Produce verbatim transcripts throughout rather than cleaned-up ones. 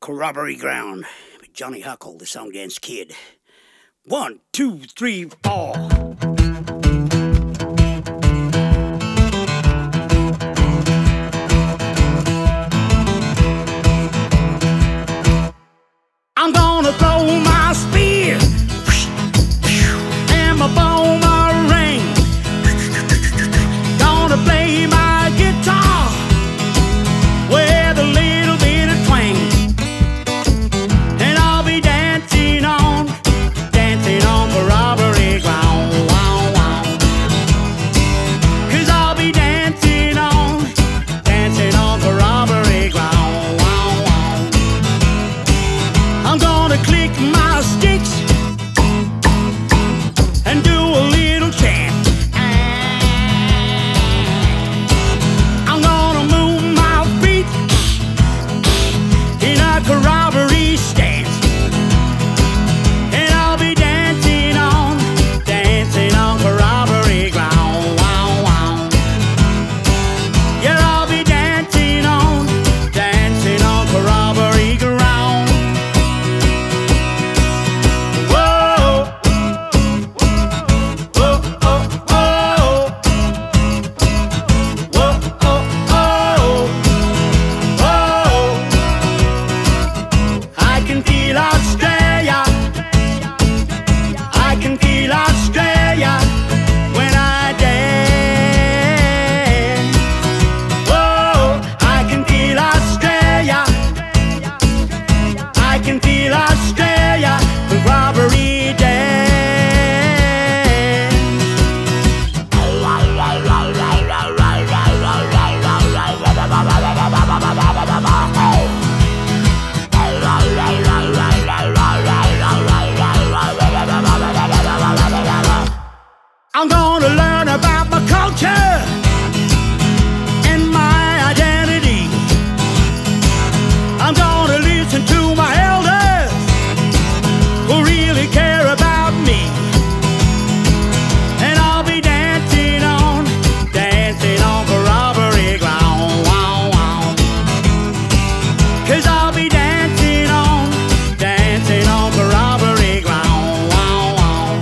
Corroboree Ground with Johnny Huckle, the Song Dance Kid. One, two, three, four. I'm gonna throw my spear and my boomerang. Gonna play my guitar with a little bit of twang, and I'll be dancing on, dancing on Corroboree Ground. Wow, wow. 'Cause I'll be dancing on, dancing on Corroboree Ground. Wow, wow. I'm gonna click my sticks and do a little chant. I'm gonna move my feet in a Corroboree stance, and I'll be dancing on, dancing on Corroboree Ground. Wow, wow. Yeah, I'll be dancing on, dancing on Corroboree Ground. Whoa, whoa, oh, oh. Whoa, oh, oh. Whoa. I can feel Australia. I can feel Australia when I dance. Whoa, I can feel Australia. I can feel Australia with Corroboree dance. I'm gonna learn about my culture and my identity. I'm gonna listen to my elders who really care about me, and I'll be dancing on, dancing on Corroboree Ground. Wow, wow. 'Cause I'll be dancing on, dancing on Corroboree Ground. Wow, wow.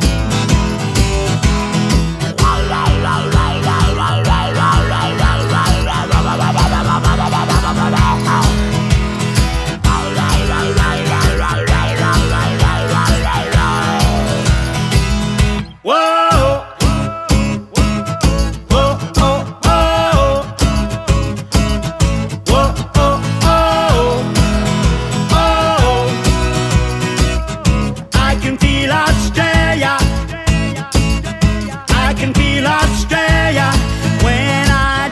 Whoa, whoa, oh, oh. Whoa, oh, oh. Oh, I can feel Australia. I can feel Australia when I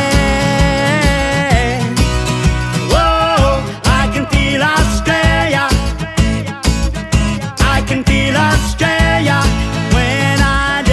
dance. Whoa, I can feel Australia. I can feel Australia when I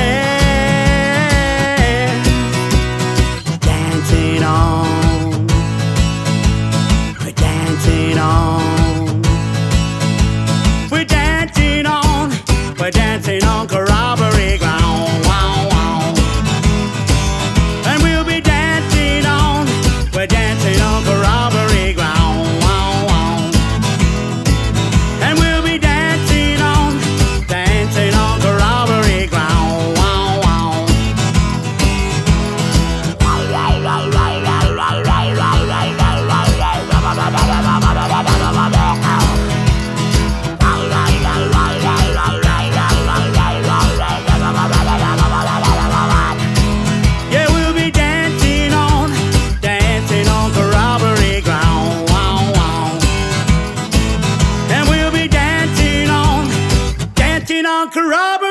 dance. Dancing on, we're dancing on, we're dancing on, we're dancing on Corroboree Ground. Wow, wow. And we'll be dancing on, we're dancing on Corroboree Ground. Wow, wow. And we'll be dancing on, dancing on Corroboree Ground. Wow, wow. Yeah, we'll be dancing on, dancing on Corroboree Ground. Wow, wow. And we'll be dancing on, dancing on Corroboree.